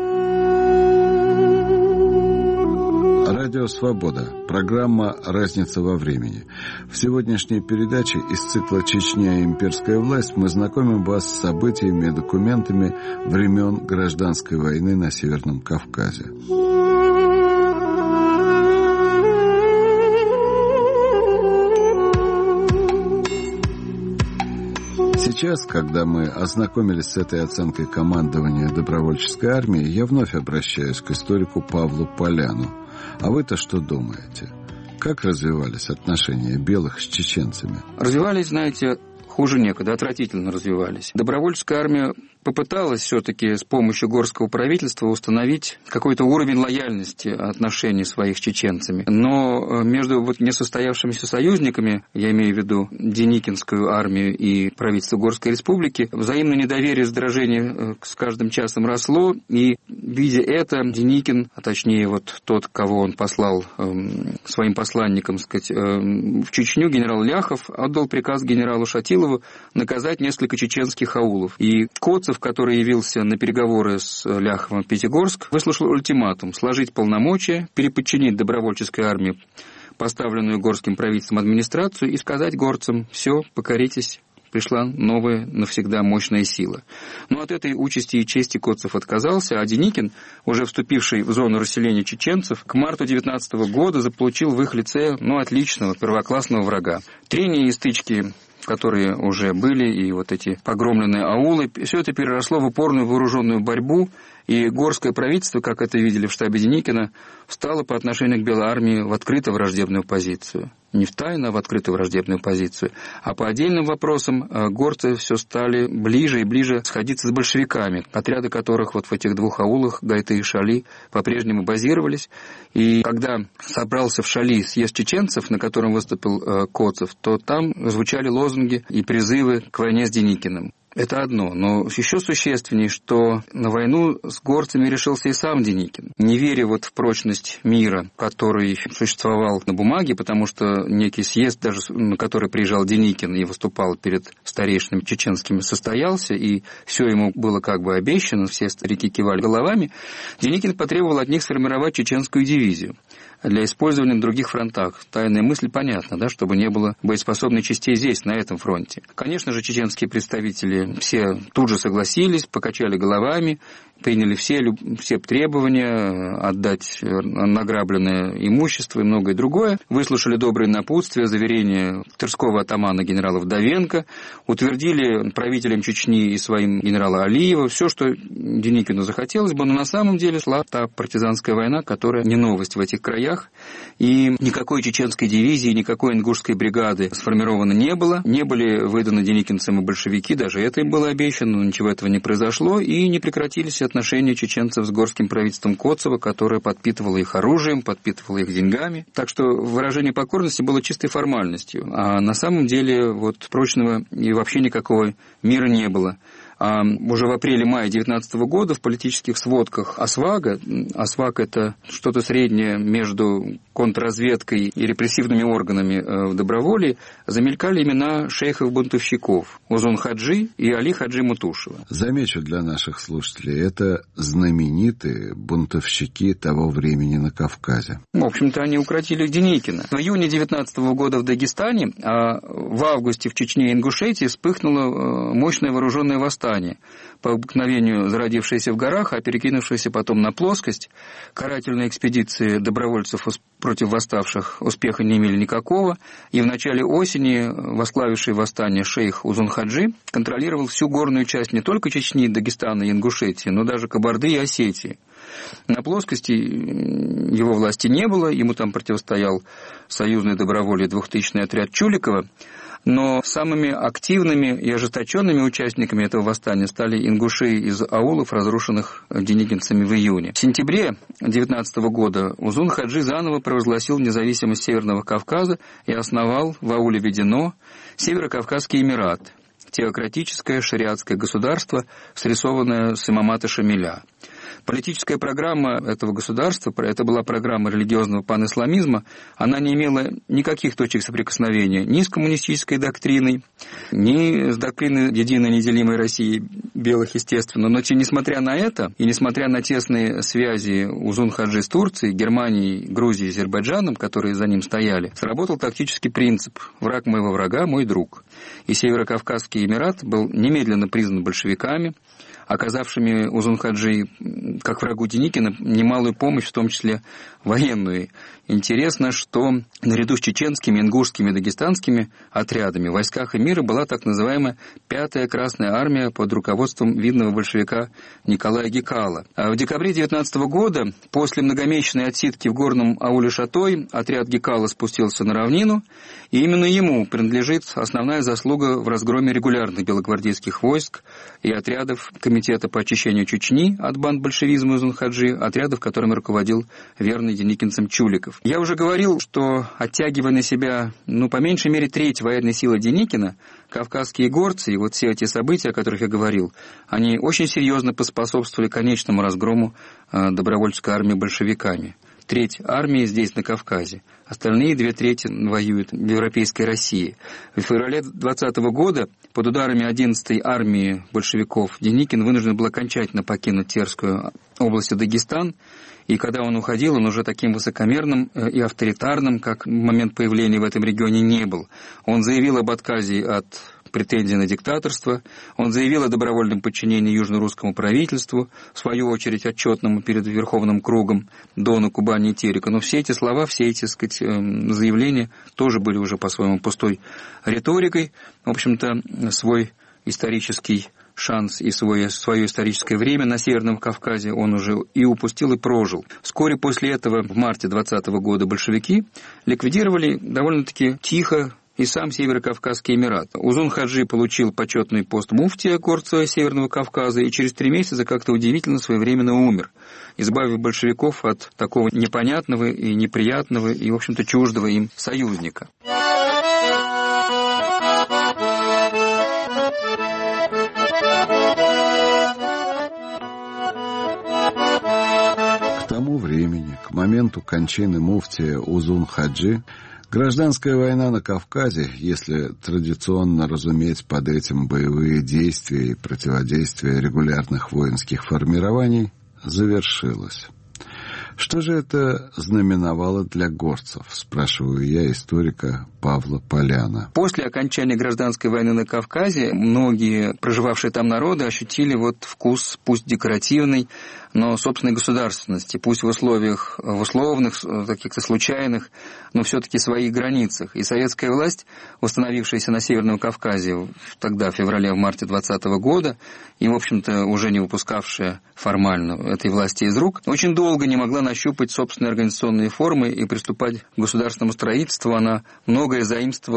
Радио «Свобода». Программа «Разница во времени». В сегодняшней передаче из цикла «Чечня и имперская власть» мы знакомим вас с событиями и документами времен гражданской войны на Северном Кавказе. Сейчас, когда мы ознакомились с этой оценкой командования добровольческой армии, я вновь обращаюсь к историку Павлу Поляну. А вы-то что думаете? Как развивались отношения белых с чеченцами? Развивались, знаете, хуже некуда, отвратительно развивались. Добровольческая армия попыталась все-таки с помощью горского правительства установить какой-то уровень лояльности отношений своих с чеченцами. Но между несостоявшимися союзниками, я имею в виду Деникинскую армию и правительство Горской республики, взаимное недоверие и раздражение с каждым часом росло, и, видя это, Деникин, а точнее тот, кого он послал своим посланникам, в Чечню, генерал Ляхов, отдал приказ генералу Шатилову наказать несколько чеченских аулов. И Коцев, который явился на переговоры с Ляховым в Пятигорск, выслушал ультиматум сложить полномочия, переподчинить добровольческой армии поставленную горским правительством администрацию и сказать горцам: «Все, покоритесь, пришла новая навсегда мощная сила». Но от этой участи и чести Коцев отказался, а Деникин, уже вступивший в зону расселения чеченцев, к марту 19 года заполучил в их лице отличного первоклассного врага. Трения и стычки, которые уже были, и эти погромленные аулы, все это переросло в упорную вооруженную борьбу, и горское правительство, как это видели в штабе Деникина, встало по отношению к Белой армии в открыто враждебную позицию. Не в тайну, а в открыто враждебную позицию. А по отдельным вопросам горцы все стали ближе и ближе сходиться с большевиками, отряды которых в этих двух аулах, Гайты и Шали, по-прежнему базировались. И когда собрался в Шали съезд чеченцев, на котором выступил Коцев, то там звучали лозунги и призывы к войне с Деникиным. Это одно, но еще существеннее, что на войну с горцами решился и сам Деникин. Не веря в прочность мира, который существовал на бумаге, потому что некий съезд, даже на который приезжал Деникин и выступал перед старейшинами чеченскими, состоялся, и все ему было обещано, все старики кивали головами, Деникин потребовал от них сформировать чеченскую дивизию для использования на других фронтах. Тайная мысль понятна, чтобы не было боеспособной частей здесь, на этом фронте. Конечно же, чеченские представители все тут же согласились, покачали головами, приняли все требования отдать награбленное имущество и многое другое, выслушали добрые напутствия, заверения тырского атамана генерала Вдовенко, утвердили правителям Чечни и своим генерала Алиева все, что Деникину захотелось бы, но на самом деле шла та партизанская война, которая не новость в этих краях, и никакой чеченской дивизии, никакой ингушской бригады сформировано не было, не были выданы деникинцам и большевики, даже это им было обещано, но ничего этого не произошло, и не прекратились отношения чеченцев с горским правительством Коцева, которое подпитывало их оружием, подпитывало их деньгами. Так что выражение покорности было чистой формальностью. А на самом деле вот прочного и вообще никакого мира не было. А уже в апреле-мае 19 года в политических сводках ОСВАГа, ОСВАГ – это что-то среднее между контрразведкой и репрессивными органами в Доброволье, замелькали имена шейхов-бунтовщиков Узун Хаджи и Али Хаджи Мутушева. Замечу для наших слушателей, это знаменитые бунтовщики того времени на Кавказе. В общем-то, они укротили Деникина. В июне 19 года в Дагестане, а в августе в Чечне и Ингушетии вспыхнуло мощное вооруженное восстание, по обыкновению зародившееся в горах, а перекинувшееся потом на плоскость. Карательные экспедиции добровольцев против восставших успеха не имели никакого, и в начале осени возглавивший восстание шейх Узун Хаджи контролировал всю горную часть не только Чечни, Дагестана и Ингушетии, но даже Кабарды и Осетии. На плоскости его власти не было, ему там противостоял союзный добровольный 2000-й отряд Чуликова, но самыми активными и ожесточенными участниками этого восстания стали ингуши из аулов, разрушенных деникинцами в июне. В сентябре 19 года Узун Хаджи заново провозгласил независимость Северного Кавказа и основал в ауле Ведено Северокавказский Эмират, теократическое шариатское государство, срисованное с имамата Шамиля. Политическая программа этого государства, это была программа религиозного панисламизма, она не имела никаких точек соприкосновения ни с коммунистической доктриной, ни с доктриной единой неделимой России, белых, естественно. Но несмотря на это, и несмотря на тесные связи Узун Хаджи с Турцией, Германией, Грузией и Азербайджаном, которые за ним стояли, сработал тактический принцип «враг моего врага – мой друг». И Северокавказский Эмират был немедленно признан большевиками, оказавшими Узун Хаджи, как врагу Деникина, немалую помощь, в том числе военную. Интересно, что наряду с чеченскими, ингушскими и дагестанскими отрядами в войсках эмира была так называемая 5-я Красная Армия под руководством видного большевика Николая Гекала. А в декабре 19 года, после многомесячной отсидки в горном ауле Шатой, отряд Гекала спустился на равнину, и именно ему принадлежит основная заслуга в разгроме регулярных белогвардейских войск и отрядов Комитета по очищению Чечни от банд большевизма Узун Хаджи, отрядов, которыми руководил верный деникинцам Чуликов. Я уже говорил, что, оттягивая на себя, по меньшей мере, треть военной силы Деникина, кавказские горцы и вот все эти события, о которых я говорил, они очень серьезно поспособствовали конечному разгрому добровольческой армии большевиками. Треть армии здесь, на Кавказе. Остальные 2/3 воюют в европейской России. В феврале 2020 года под ударами 11-й армии большевиков Деникин вынужден был окончательно покинуть Терскую область Дагестан. И когда он уходил, он уже таким высокомерным и авторитарным, как в момент появления в этом регионе, не был. Он заявил об отказе от претензий на диктаторство, он заявил о добровольном подчинении южно-русскому правительству, в свою очередь отчетному перед Верховным кругом Дону, Кубани и Терека. Но все эти слова, все эти, заявления тоже были уже по-своему пустой риторикой. В общем-то, свой исторический шанс и свое историческое время на Северном Кавказе он уже и упустил, и прожил. Вскоре после этого, в марте 2020 года, большевики ликвидировали довольно-таки тихо и сам Северокавказский Эмират. Узун Хаджи получил почетный пост муфтия горца Северного Кавказа и через 3 месяца как-то удивительно своевременно умер, избавив большевиков от такого непонятного и неприятного и, в общем-то, чуждого им союзника. К тому времени, к моменту кончины муфтия Узун Хаджи, гражданская война на Кавказе, если традиционно разуметь под этим боевые действия и противодействие регулярных воинских формирований, завершилась. Что же это знаменовало для горцев, спрашиваю я историка Павла Поляна. После окончания гражданской войны на Кавказе многие проживавшие там народы ощутили вкус, пусть декоративный, но собственной государственности, пусть в условиях, в условных, каких-то случайных, но все-таки своих границах. И советская власть, установившаяся на Северном Кавказе тогда, в феврале-марте 2020 года, и, в общем-то, уже не выпускавшая формально этой власти из рук, очень долго не могла нащупать собственные организационные формы и приступать к государственному строительству. Она многое заимствовала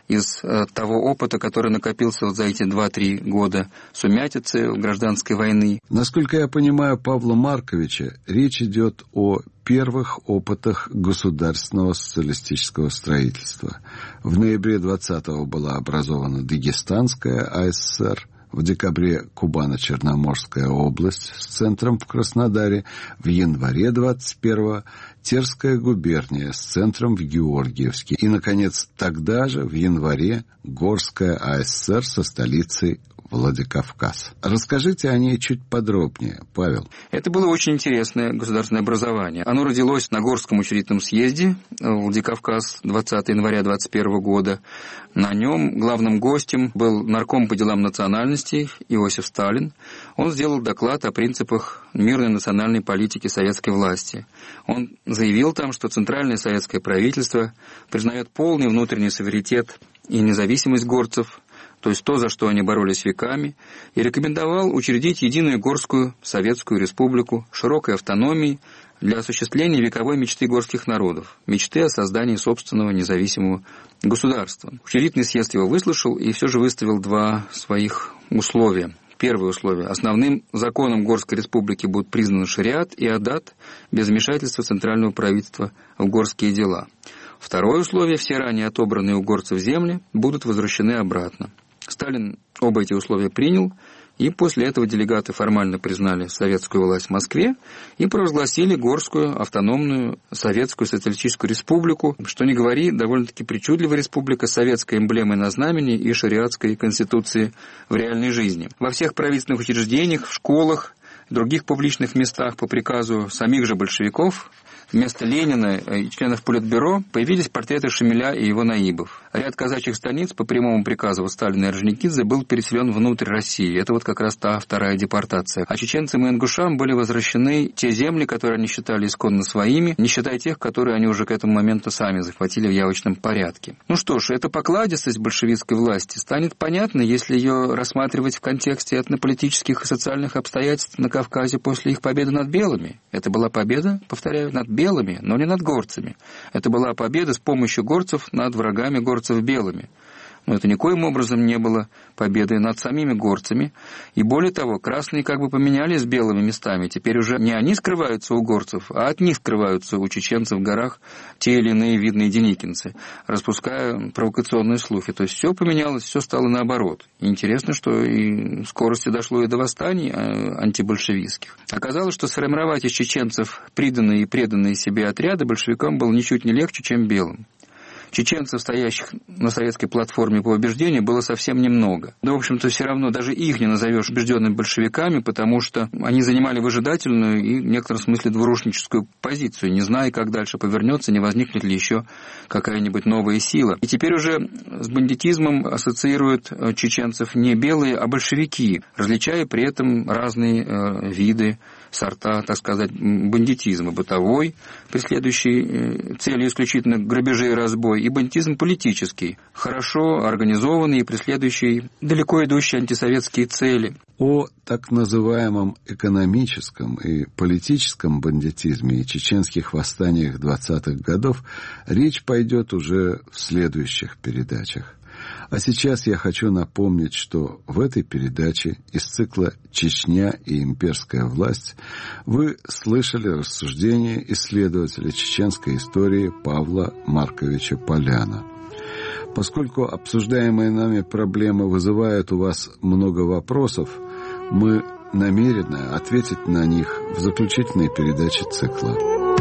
из того опыта, который накопился вот за эти 2-3 года сумятицы гражданской войны. Насколько я понимаю Павла Марковича, речь идет о первых опытах государственного социалистического строительства. В ноябре 20-го была образована Дагестанская АССР, в декабре Кубано-Черноморская область с центром в Краснодаре, в январе 21-го Терская губерния с центром в Георгиевске и, наконец, тогда же, в январе, Горская АССР со столицей Владикавказ. Расскажите о ней чуть подробнее, Павел. Это было очень интересное государственное образование. Оно родилось на Горском учредительном съезде Владикавказ 20 января 2021 года. На нем главным гостем был нарком по делам национальностей Иосиф Сталин. Он сделал доклад о принципах мирной национальной политики советской власти. Он заявил там, что Центральное советское правительство признает полный внутренний суверенитет и независимость горцев, то есть то, за что они боролись веками, и рекомендовал учредить единую Горскую Советскую Республику широкой автономией для осуществления вековой мечты горских народов, мечты о создании собственного независимого государства. Учредительный съезд его выслушал и все же выставил два своих условия. Первое условие. Основным законом Горской Республики будут признаны шариат и адат без вмешательства центрального правительства в горские дела. Второе условие. Все ранее отобранные у горцев земли будут возвращены обратно. Сталин оба эти условия принял, и после этого делегаты формально признали советскую власть в Москве и провозгласили Горскую автономную Советскую Социалистическую Республику, что ни говори, довольно-таки причудливая республика с советской эмблемой на знамени и шариатской конституцией в реальной жизни. Во всех правительственных учреждениях, в школах, в других публичных местах по приказу самих же большевиков вместо Ленина и членов Политбюро появились портреты Шамиля и его наибов. Ряд казачьих станиц по прямому приказу Сталина и Орджоникидзе был переселен внутрь России. Это вот как раз та вторая депортация. А чеченцам и ингушам были возвращены те земли, которые они считали исконно своими, не считая тех, которые они уже к этому моменту сами захватили в явочном порядке. Ну что ж, эта покладистость большевистской власти станет понятна, если ее рассматривать в контексте этнополитических и социальных обстоятельств на Кавказе после их победы над белыми. Это была победа, повторяю, над белыми, но не над горцами. Это была победа с помощью горцев над врагами горцев белыми. Но это никоим образом не было победой над самими горцами. И более того, красные как бы поменялись с белыми местами. Теперь уже не они скрываются у горцев, а от них скрываются у чеченцев в горах те или иные видные деникинцы, распуская провокационные слухи. То есть все поменялось, все стало наоборот. И интересно, что и в скорости дошло и до восстаний антибольшевистских. Оказалось, что сформировать из чеченцев приданные и преданные себе отряды большевикам было ничуть не легче, чем белым. Чеченцев, стоящих на советской платформе по убеждению, было совсем немного. Да, в общем-то, все равно даже их не назовешь убежденными большевиками, потому что они занимали выжидательную и в некотором смысле двурушническую позицию, не зная, как дальше повернется, не возникнет ли еще какая-нибудь новая сила. И теперь уже с бандитизмом ассоциируют чеченцев не белые, а большевики, различая при этом разные виды, сорта, так сказать, бандитизма: бытовой, преследующий целью исключительно грабежи и разбой, и бандитизм политический, хорошо организованный и преследующий далеко идущие антисоветские цели. О так называемом экономическом и политическом бандитизме и чеченских восстаниях 20-х годов речь пойдет уже в следующих передачах. А сейчас я хочу напомнить, что в этой передаче из цикла «Чечня и имперская власть» вы слышали рассуждения исследователя чеченской истории Павла Марковича Поляна. Поскольку обсуждаемые нами проблемы вызывают у вас много вопросов, мы намерены ответить на них в заключительной передаче цикла.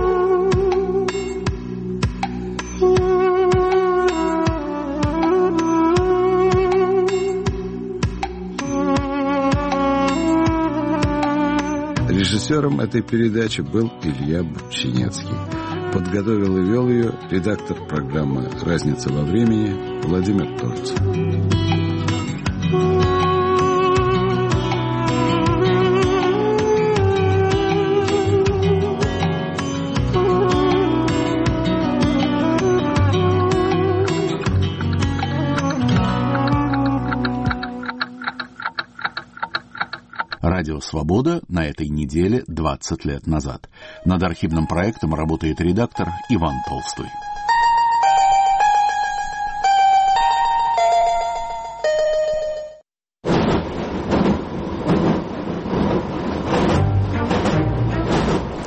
Режиссером этой передачи был Илья Бубчинецкий. Подготовил и вел ее редактор программы «Разница во времени» Владимир Тольцев. Радио «Свобода» на этой неделе 20 лет назад. Над архивным проектом работает редактор Иван Толстой.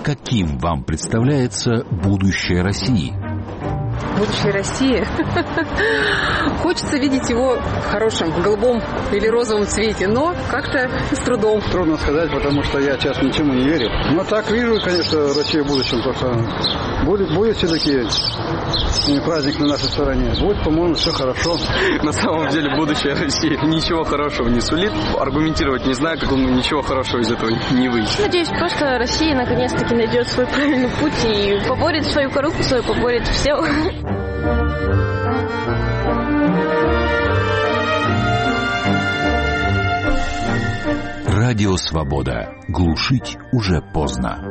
каким вам представляется будущее России? Будущее России. Хочется видеть его в хорошем, голубом или розовом цвете, но как-то с трудом. Трудно сказать, потому что я сейчас ничему не верю. Но так вижу, конечно, Россию в будущем. Только будет все-таки праздник на нашей стороне. Будет, по-моему, все хорошо. На самом деле будущее России ничего хорошего не сулит. Аргументировать не знаю, как ничего хорошего из этого не выйдет. Надеюсь, просто Россия наконец-таки найдет свой правильный путь и поборет свою коррупцию, поборет все. Радио «Свобода». Глушить уже поздно.